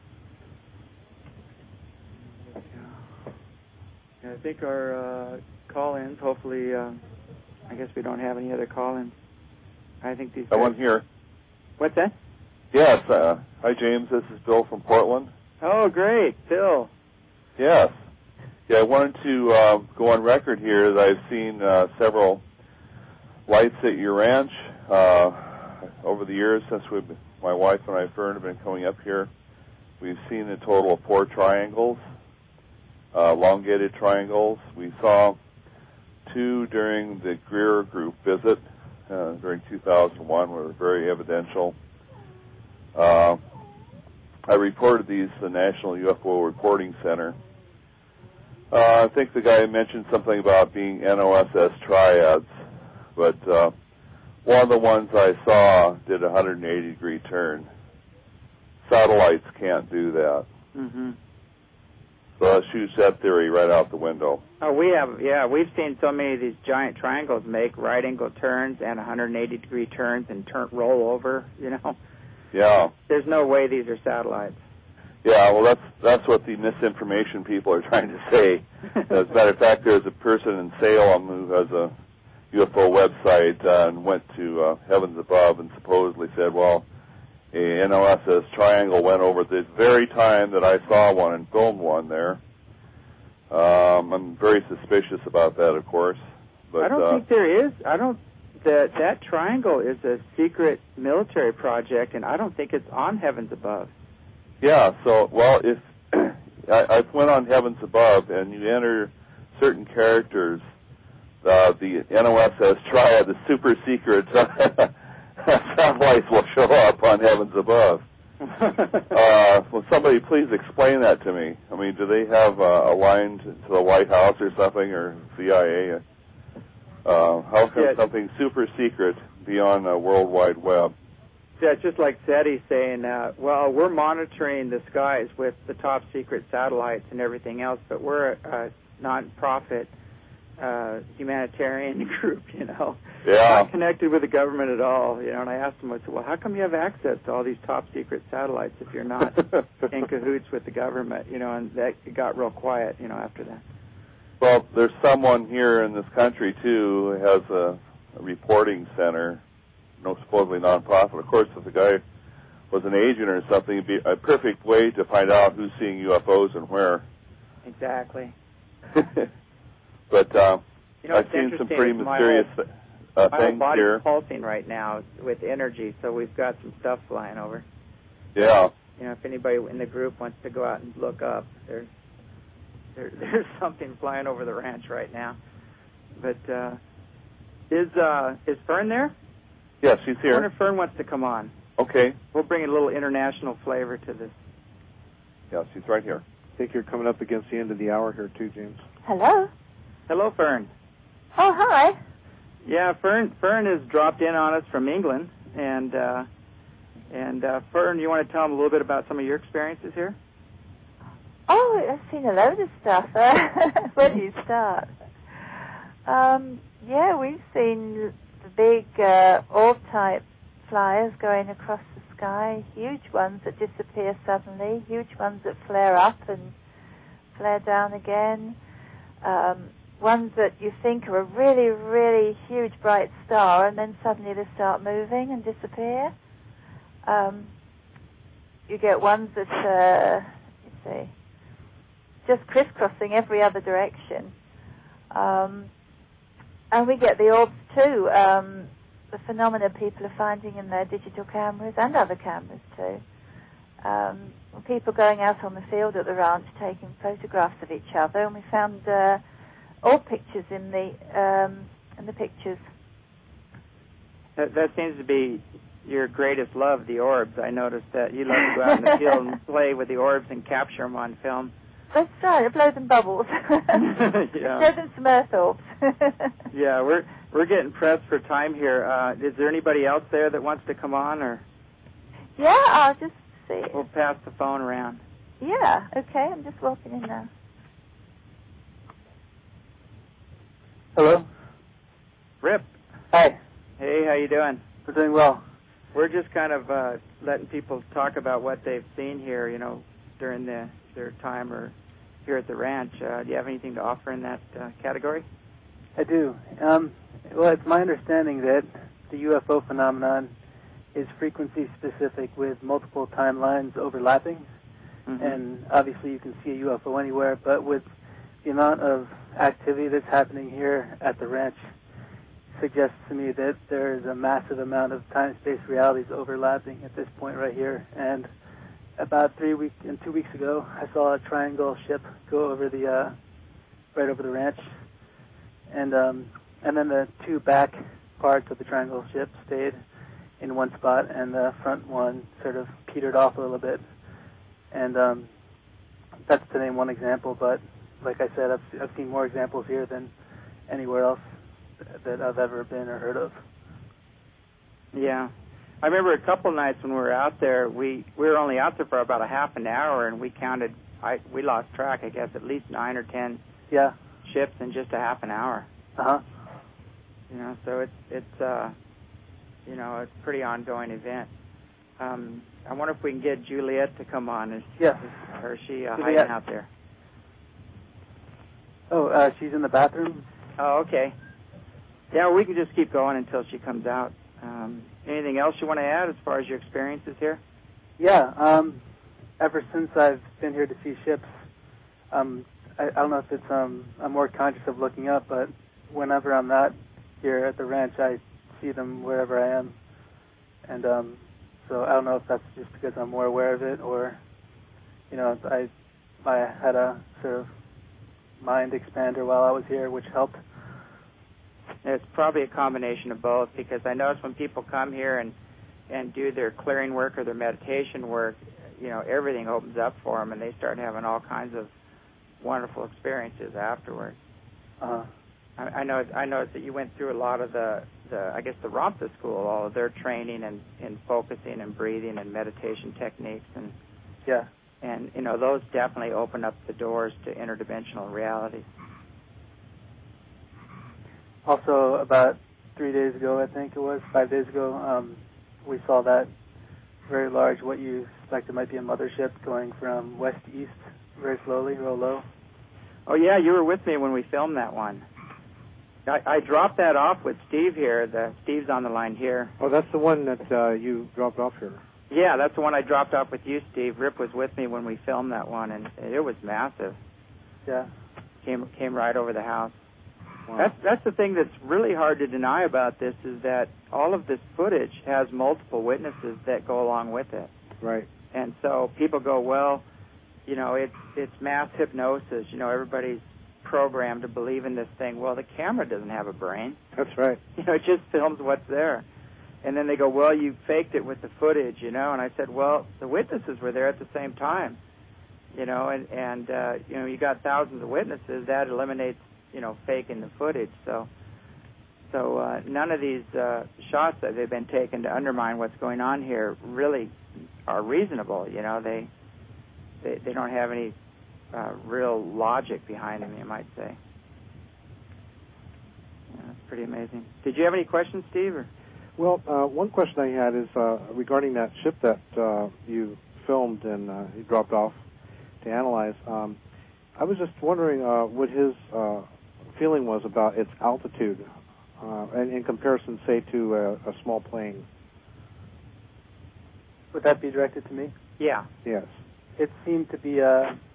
Yeah, I think our call-ins. Hopefully, I guess we don't have any other call-ins. I think these. One here. What's that? Yes. Hi, James. This is Bill from Portland. Oh, great, Bill. Yes. Yeah, I wanted to go on record here that I've seen several lights at your ranch Over the years, since my wife and I, Fern, have been coming up here, we've seen a total of 4 triangles, elongated triangles. We saw 2 during the Greer Group visit during 2001, were very evidential. I reported these to the National UFO Reporting Center. I think the guy mentioned something about being NOSS triads, but one of the ones I saw did a 180-degree turn. Satellites can't do that. Mm-hmm. So that shoots that theory right out the window. Oh, we've seen so many of these giant triangles make right-angle turns and 180-degree turns and roll over, you know. Yeah. There's no way these are satellites. Yeah, well, that's what the misinformation people are trying to say. As a matter of fact, there's a person in Salem who has a UFO website and went to Heavens Above and supposedly said, well, a NOSS triangle went over the very time that I saw one and filmed one there. I'm very suspicious about that, of course. But I don't think there is. That triangle is a secret military project, and I don't think it's on Heavens Above. Yeah, so, well, if I went on Heavens Above and you enter certain characters, the NOSS triad, the super secret satellites will show up on Heavens Above. Will somebody please explain that to me? I mean, do they have a line to the White House or something, or CIA? How can something super secret be on the World Wide Web? Yeah, it's just like SETI saying, well, we're monitoring the skies with the top secret satellites and everything else, but we're a non-profit humanitarian group, you know. Yeah. Not connected with the government at all, you know. And I asked them, I said, well, how come you have access to all these top secret satellites if you're not in cahoots with the government, you know? And that it got real quiet, you know, after that. Well, there's someone here in this country, too, who has a reporting center, supposedly non-profit. Of course, if the guy was an agent or something, it'd be a perfect way to find out who's seeing UFOs and where. Exactly. But you know, I've seen some pretty mysterious things here. My body's pulsing right now with energy, so we've got some stuff flying over. Yeah. You know, if anybody in the group wants to go out and look up, there's something flying over the ranch right now. But is Fern there? Yes, she's here. I wonder if Fern wants to come on. Okay. We'll bring a little international flavor to this. Yeah, she's right here. I think you're coming up against the end of the hour here, too, James. Hello. Hello, Fern. Oh, hi. Yeah, Fern has dropped in on us from England, and Fern, you want to tell them a little bit about some of your experiences here? Oh, I've seen a load of stuff. Where do you start? Yeah, we've seen the big orb-type flyers going across the sky, huge ones that disappear suddenly, huge ones that flare up and flare down again, ones that you think are a really, really huge bright star, and then suddenly they start moving and disappear. You get ones that, just crisscrossing every other direction. And we get the orbs too, the phenomena people are finding in their digital cameras and other cameras too. People going out on the field at the ranch taking photographs of each other, and we found orb pictures in the pictures. That seems to be your greatest love, the orbs. I noticed that you love to go out in the field and play with the orbs and capture them on film. That's right. I blow them bubbles. Yeah. Blow them some earth orbs. Yeah, we're getting pressed for time here. Is there anybody else there that wants to come on, or? Yeah, I'll just see. We'll pass the phone around. Yeah. Okay. I'm just walking in now. Hello. Rip. Hi. Hey, how you doing? We're doing well. We're just kind of letting people talk about what they've seen here, you know, during their time or here at the ranch. Do you have anything to offer in that category? I do. Well, it's my understanding that the UFO phenomenon is frequency specific with multiple timelines overlapping. Mm-hmm. And obviously you can see a UFO anywhere, but with the amount of activity that's happening here at the ranch, suggests to me that there is a massive amount of time-space realities overlapping at this point right here. And about 2 weeks ago, I saw a triangle ship go over the right over the ranch, and then the two back parts of the triangle ship stayed in one spot, and the front one sort of petered off a little bit. And that's to name one example, but like I said, I've seen more examples here than anywhere else that I've ever been or heard of. Yeah. I remember a couple nights when we were out there, we were only out there for about a half an hour, and we counted, we lost track, I guess, at least 9 or 10 ships in just a half an hour. Uh-huh. You know, so it's you know, it's a pretty ongoing event. I wonder if we can get Juliet to come on. Or is she hiding out there? Oh, she's in the bathroom. Oh, okay. Yeah, we can just keep going until she comes out. Anything else you want to add as far as your experiences here? Yeah. Ever since I've been here to see ships, I don't know if it's I'm more conscious of looking up, but whenever I'm not here at the ranch, I see them wherever I am. And so I don't know if that's just because I'm more aware of it, or, you know, I had a sort of mind expander while I was here, which helped. It's probably a combination of both, because I notice when people come here and do their clearing work or their meditation work, you know, everything opens up for them, and they start having all kinds of wonderful experiences afterwards. I noticed that you went through a lot of the I guess the Ramtha school, all of their training and focusing and breathing and meditation techniques, and and you know, those definitely open up the doors to interdimensional realities. Also, about 3 days ago, I think it was 5 days ago, we saw that very large, what you suspect it might be a mothership, going from west to east very slowly, real low. Oh yeah, you were with me when we filmed that one. I dropped that off with Steve here. Steve's on the line here. Oh, that's the one that you dropped off here. Yeah, that's the one I dropped off with you, Steve. Rip was with me when we filmed that one, and it was massive. Yeah. Came right over the house. Wow. That's the thing that's really hard to deny about this, is that all of this footage has multiple witnesses that go along with it. Right. And so people go, well, you know, it's mass hypnosis. You know, everybody's programmed to believe in this thing. Well, the camera doesn't have a brain. That's right. You know, it just films what's there. And then they go, well, you faked it with the footage, you know. And I said, well, the witnesses were there at the same time, you know, and you know, you got thousands of witnesses. That eliminates, you know, faking the footage. So none of these shots that they've been taken to undermine what's going on here really are reasonable. You know, they don't have any real logic behind them, you might say. Yeah, that's pretty amazing. Did you have any questions, Steve? Or? Well, one question I had is regarding that ship that you filmed and you dropped off to analyze. I was just wondering what his feeling was about its altitude and in comparison, say, to a small plane. Would that be directed to me? Yeah. Yes. It seemed to be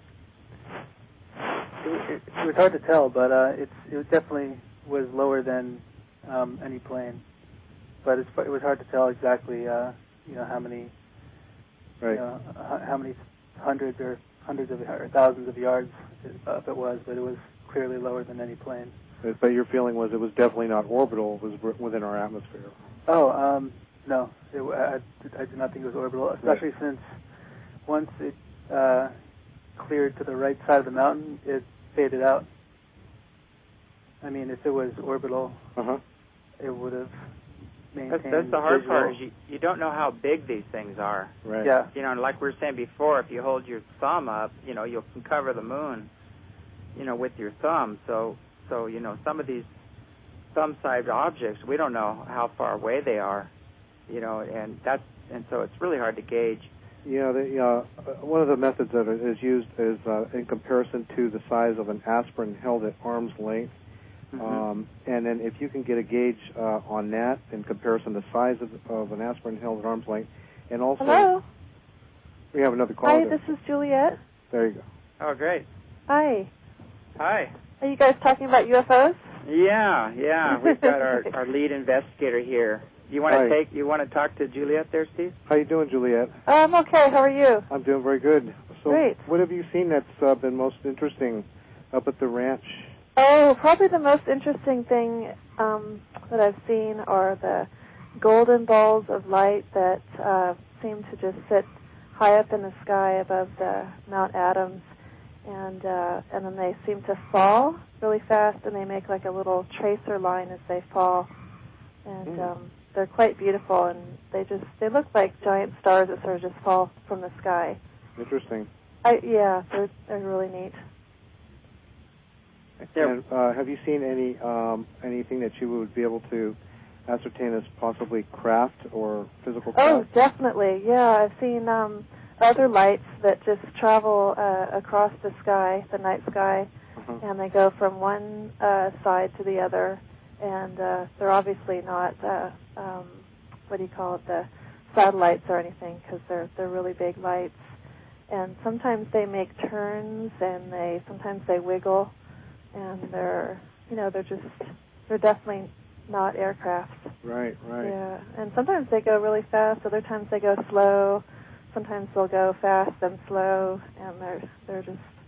it was hard to tell, but it definitely was lower than any plane. But it was hard to tell exactly, you know, how many, right. You know, how many hundreds or thousands of yards it was, but it was clearly lower than any plane. But your feeling was it was definitely not orbital; it was within our atmosphere. Oh, no, I did not think it was orbital, especially since once it cleared to the right side of the mountain, it faded out. I mean, if it was orbital, it would have maintained. That's the hard part, is you don't know how big these things are. Right. Yeah. You know, and like we were saying before, if you hold your thumb up, you know, you can cover the moon, you know, with your thumb. So you know, some of these thumb-sized objects, we don't know how far away they are, you know, and so it's really hard to gauge. Yeah, one of the methods that is used is in comparison to the size of an aspirin held at arm's length. And then if you can get a gauge on that in comparison to the size of an aspirin held at arm's length, and also... Hello? We have another caller. Hi, this is Juliet. There you go. Oh, great. Hi. Hi. Are you guys talking about UFOs? Yeah. We've got our lead investigator here. You want to talk to Juliet there, Steve? How you doing, Juliet? I'm okay. How are you? I'm doing very good. So Great. What have you seen that's been most interesting up at the ranch? Oh, probably the most interesting thing that I've seen are the golden balls of light that seem to just sit high up in the sky above the Mount Adams, and then they seem to fall really fast, and they make like a little tracer line as they fall, and they're quite beautiful, and they look like giant stars that sort of just fall from the sky. Interesting. They're really neat. And have you seen anything that you would be able to ascertain as possibly craft or physical craft? Oh, definitely. Yeah, I've seen other lights that just travel across the sky, the night sky, and they go from one side to the other, and they're obviously not the satellites or anything, because they're really big lights, and sometimes they make turns, and sometimes they wiggle, and they're definitely not aircraft. Right. Yeah, and sometimes they go really fast. Other times they go slow. Sometimes they'll go fast and slow, and they're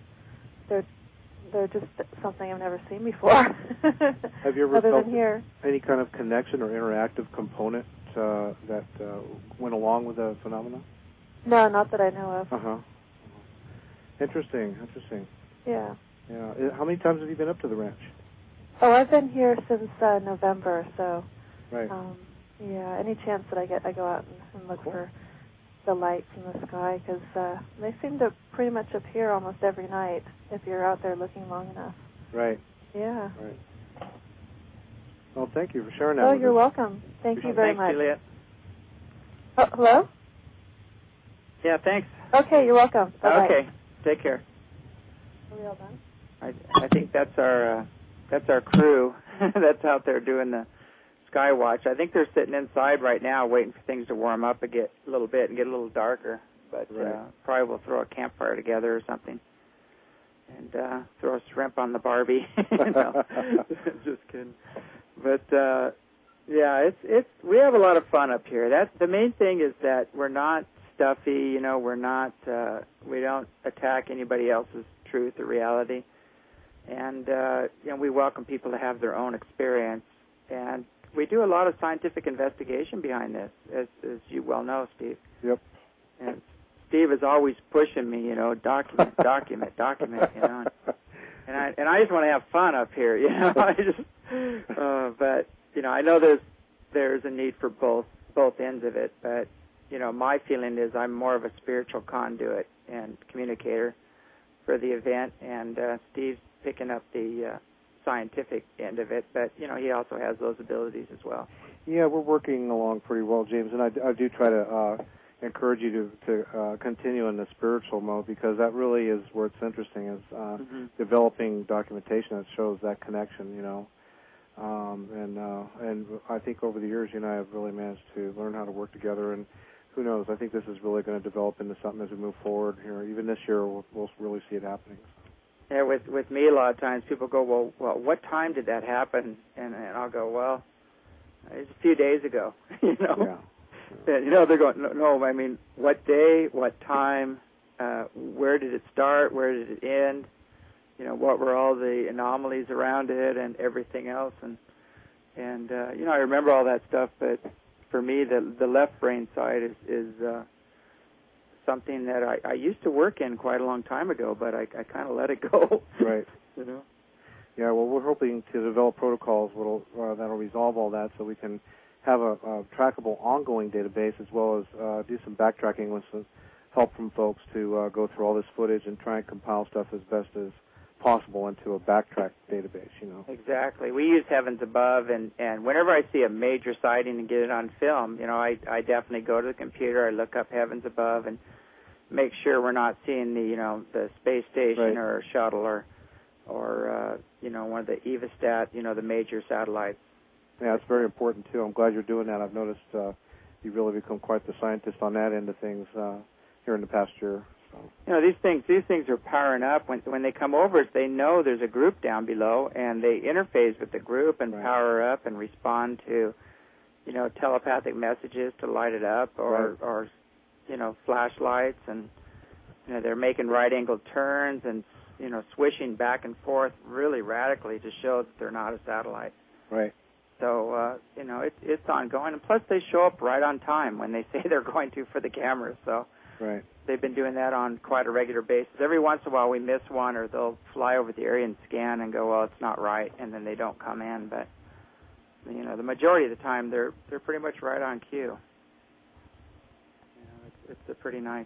just something I've never seen before. Have you ever other felt than here. any kind of connection or interactive component that went along with the phenomenon? No, not that I know of. Interesting. Yeah. How many times have you been up to the ranch? Oh, I've been here since November, so. Right. Any chance that I get, I go out and look for the lights in the sky, because they seem to pretty much appear almost every night if you're out there looking long enough. Right. Yeah. Right. Well, thank you for sharing that. Oh, with you're us. welcome. Thank you very much. Thanks, Juliet. Oh, hello? Yeah, thanks. Okay, you're welcome. Bye-bye. Okay, take care. Are we all done? I think that's our crew that's out there doing the sky watch. I think they're sitting inside right now waiting for things to warm up a little bit and get a little darker. But probably we'll throw a campfire together or something and throw a shrimp on the Barbie. Just kidding. But it's we have a lot of fun up here. That's the main thing, is that we're not stuffy. We're not we don't attack anybody else's truth or reality. And we welcome people to have their own experience, and we do a lot of scientific investigation behind this, as you well know, Steve. Yep. And Steve is always pushing me, document, and I just want to have fun up here, but I know there's a need for both ends of it, but my feeling is I'm more of a spiritual conduit and communicator for the event, and Steve's picking up the scientific end of it, but he also has those abilities as well. Yeah, we're working along pretty well, James, and I do try to encourage you to continue in the spiritual mode, because that really is where it's interesting, is developing documentation that shows that connection, and I think over the years you and I have really managed to learn how to work together, and who knows, I think this is really going to develop into something as we move forward here. Even this year we'll really see it happening. Yeah, with me, a lot of times people go, well, what time did that happen? And I'll go, well, it's a few days ago, Yeah. They're going, no, I mean, what day, what time, where did it start, where did it end, what were all the anomalies around it and everything else. And I remember all that stuff, but for me, the left brain side is something that I used to work in quite a long time ago, but I kind of let it go. Right. Yeah, well, we're hoping to develop protocols that'll resolve all that, so we can have a trackable ongoing database, as well as do some backtracking with some help from folks to go through all this footage and try and compile stuff as best as possible into a backtrack database, Exactly. We use Heavens Above, and whenever I see a major sighting and get it on film, I definitely go to the computer, I look up Heavens Above, and make sure we're not seeing the space station or shuttle or one of the EvaStat, the major satellites. Yeah, it's very important too. I'm glad you're doing that. I've noticed you've really become quite the scientist on that end of things here in the past year. You know, these things are powering up. When they come over, they know there's a group down below, and they interface with the group and power up and respond to, you know, telepathic messages to light it up, or you know, flashlights, and you know, they're making right-angled turns and, you know, swishing back and forth really radically to show that they're not a satellite. Right. So, you know, it's ongoing. And plus, they show up right on time when they say they're going to for the cameras. So they've been doing that on quite a regular basis. Every once in a while we miss one, or they'll fly over the area and scan and go, well, it's not right, and then they don't come in. But, you know, the majority of the time they're pretty much right on cue. You know, it's a pretty nice...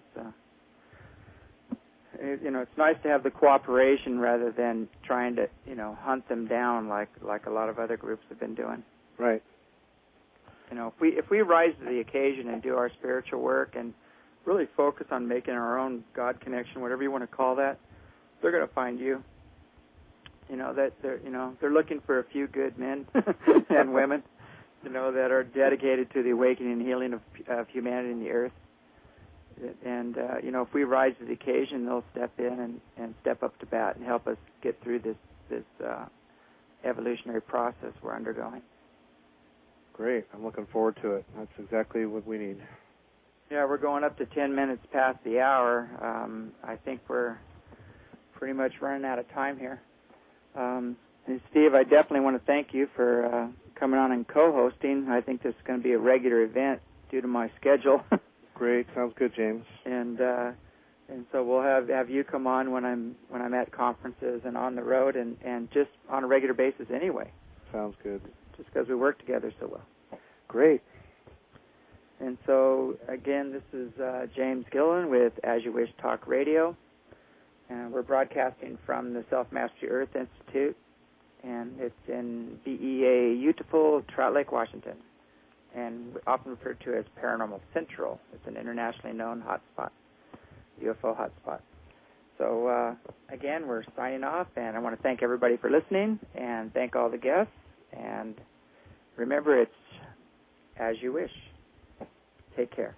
you know, it's nice to have the cooperation rather than trying to, you know, hunt them down like a lot of other groups have been doing. Right. You know, if we rise to the occasion and do our spiritual work and really focus on making our own God connection, whatever you want to call that, they're going to find you. You know, that they're looking for a few good men and women, you know, that are dedicated to the awakening and healing of humanity and the earth. And, you know, if we rise to the occasion, they'll step in and step up to bat and help us get through this evolutionary process we're undergoing. Great. I'm looking forward to it. That's exactly what we need. Yeah, we're going up to 10 minutes past the hour. I think we're pretty much running out of time here. And Steve, I definitely want to thank you for coming on and co-hosting. I think this is going to be a regular event due to my schedule. Great, sounds good, James. And so we'll have you come on when I'm at conferences and on the road and just on a regular basis anyway. Sounds good. Just because we work together so well. Great. And so again, this is James Gillen with As You Wish Talk Radio, and we're broadcasting from the Self Mastery Earth Institute, and it's in BEA Utiful, Trout Lake, Washington, and often referred to as Paranormal Central. It's an internationally known hotspot, UFO hotspot. So, again, we're signing off, and I want to thank everybody for listening, and thank all the guests, and remember, it's as you wish. Take care.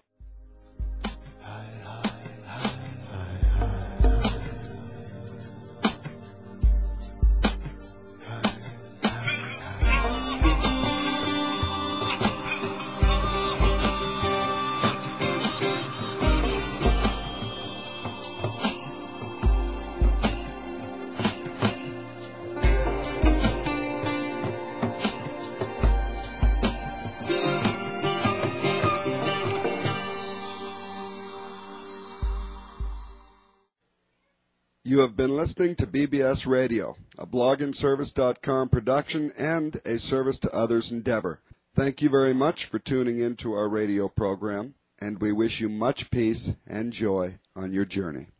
You have been listening to BBS Radio, a blogandservice.com production and a service to others endeavor. Thank you very much for tuning in to our radio program, and we wish you much peace and joy on your journey.